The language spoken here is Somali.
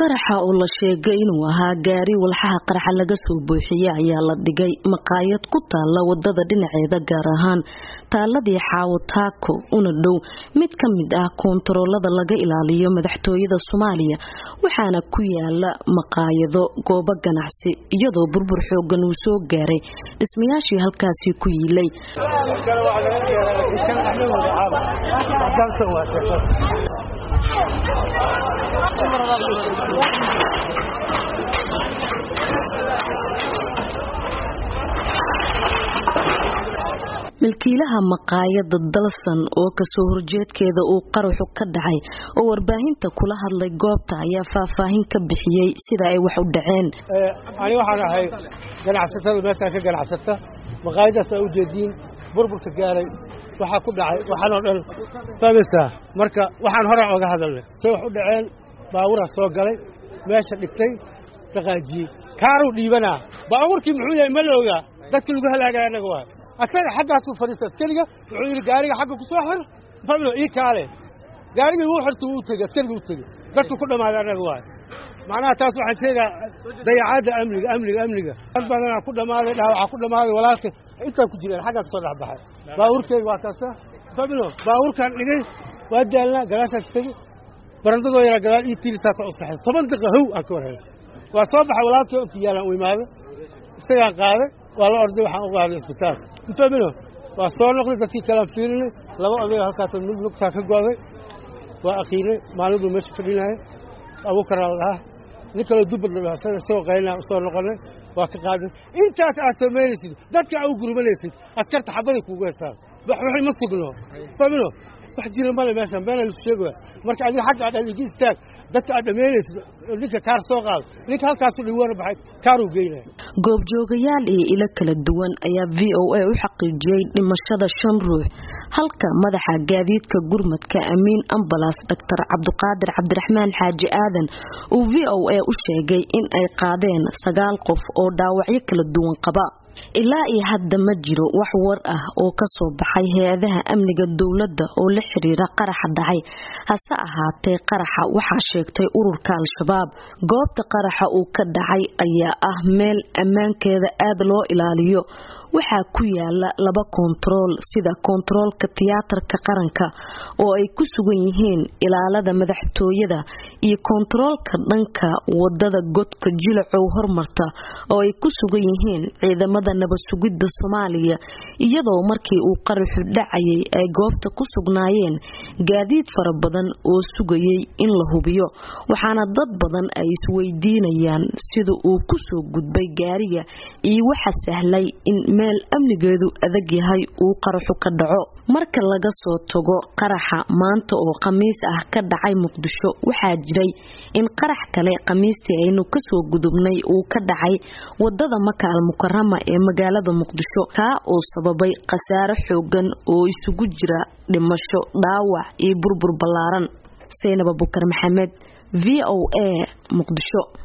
qaraxa oo la sheegay inuu ahaa gaari walxaha qaraxa laga soo buuxiyay ayaa la dhigay maqaayad ku taala wadada dhinaceeda gaar ahaan taaladii Xaawo Taako una dhow mid ka mid ah koontaroolada laga ilaaliyo madaxtooyada Soomaaliya waxaana ku yaala maqaayado goobo ganacsi iyadoo burbur xoogan uu soo gaaray dhismayaashii halkaasi ku yiilay milkiilaha maqaayada dalsan oo ka soo horjeedkeeda uu qaraxu ka dhacay oo warbaahinta kula hadlay goobta ayaa faahfaahin ka bixiyay sida ay wax u dhaceen ani waxaan ahay ganacsatada meesha ka ganacsata maqaayadaas ay u jeedin burburka gaaray waxa ku dhacay waxaan oo dhan faamisa marka waxaan hore uga hadalnay soo wax u dhaceen baawura soo galay meesha dhigtay dhaqaaji kaaru dhiibana baawurkii muxuu yahay malooga dadkii lagu halaagay anaga waa asaga xaggaas u fariista askariga wuxuu yiri gaariga xagga ku soo xir fadlo ii kaale gaariga uu xirtu uu tagay askariga uu tagay dadku ku dhamaada anaga waa macnaha taas waxa sheega dayacaada amniga badana ku dhamaaday waxa ku dhamaaday walaalka inta ku jireen xagga soo dhaxbaxay baawurkay waa kaasa fadlo baawurkan dhigay waa daalna galaashaas tagay barandadoo yara galaal ii tiirtaas oo saxay 10 daqiiqo how akoorey waa soo baxay walaalka oo fiyaalan u imaado isaga qaaday wala orday waxaan u qaaday isbitaalka fadlo waa soo noqday dadkii kala fiirinay laba oday halkaas mid lugta ka gooday waa akhiiray maalidu meesha fadhinay abu karaalaha nikala dubad la soo qaynaa soo noqonay waa ka qaaday intaas aad sameeysid dadka ay u gurmalaysid askarta xabada kugu heestaan waxay ma sugno fadlo wax jira ma la meeshan been la sheego marka adiga xaq aad dhigi istaag dadka aad dhameeysid ninka kaar soo qaad ninka halkaas u dhiwaan baxay kaaru geeyay goob joogayaal ila kala duwan ayaa VOA u xaqiijiyay dhimashada 5 ruux halka madaxa gaadiidka gurmadka Amiin Ambulance Dr. Cabduqaadir Cabdiraxmaan Xaaji Aadan uu VOA u sheegay in ay qaadeen 9 qof oo dhaawacyo kala duwan qaba ilaa iyo hadda ma jiro wax war ah oo ka soo baxay hay'adaha amniga dawladda oo la xiriira qaraxa dhacay hase ahaatee qaraxa waxa sheegtay ururka Al-Shabaab goobta qaraxa uu ka dhacay ayaa ah meel ammaankeeda aad loo ilaaliyo waxa ku yaala 2 kontarool sida kontaroolka tiyaatarka qaranka oo ay ku sugan yihiin ilaalada madaxtooyada iyo kontaroolka dhanka wadada godka Jilacow hormarta oo ay ku sugan yihiin ciidamada nabad sugidda Soomaaliya iyadoo markii uu qaraxu dhacayay ay goobta ku sugnaayeen gaadiid fara badan oo sugayay in la hubiyo waxaana dad badan ay isweydiinayaan sida uu ku soo gudbay gaariga iyo waxa sahlay in meel amnigeedu adag yahay uu qaraxu ka dhaco marka laga soo tago qaraxa maanta oo Khamiis ah ka dhacay Muqdisho waxa jiray in qarax kale Khamiistii aynu ka soo gudubnay uu ka dhacay wadada Maka al-Mukarrama ee magaalada Muqdisho ka oo sababay khasaare xoogan oo isugu jira dhimasho dhaawac iyo burbur balaaran Seynab Abubakar Maxamed VOA Muqdisho.